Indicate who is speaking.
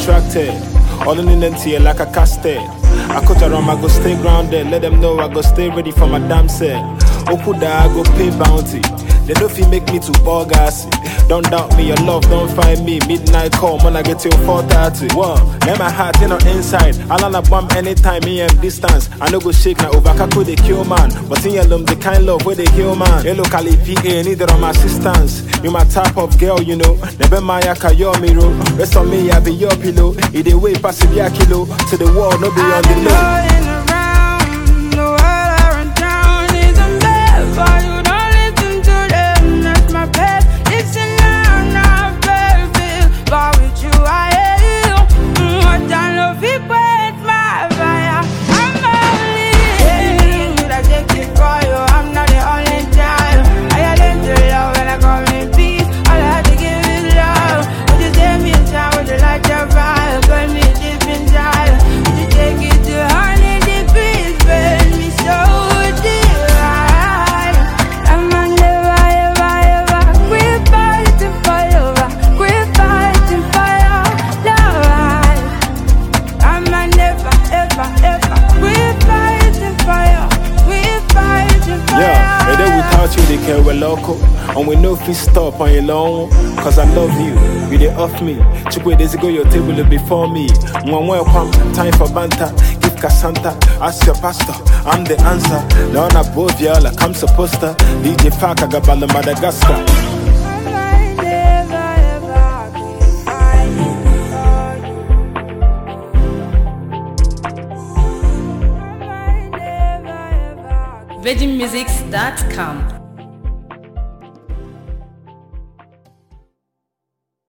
Speaker 1: attracted. All in the like a casted. I cut around, I go stay grounded. Let them know I go stay ready for my damn set. Okuda, I go pay bounty. They know if you make me too bogassy. Don't doubt me, your love don't find me. Midnight call when I get till 4:30. Whoa, let my heart in on inside. I'll on a bomb anytime, me and distance. I no go shake now over Kaku they kill man. But in your love, the kind love where they heal man. Hello Cali PA, need on my assistance. You my type of girl, you know. Never my yaka your mirror. Rest on me, I be your pillow. Either way, pass it your kilo. To the wall, no be on the low. They care we're local, and we know if we stop on your long. Cause I love you, you they off me. Chukwe days ago your table before me. Welcome, time for banter. Give Cassanta, ask your pastor, I'm the answer. Learn above y'all like I'm supposed to. DJ Park, I got Bala Madagascar.
Speaker 2: VeggieMusics.com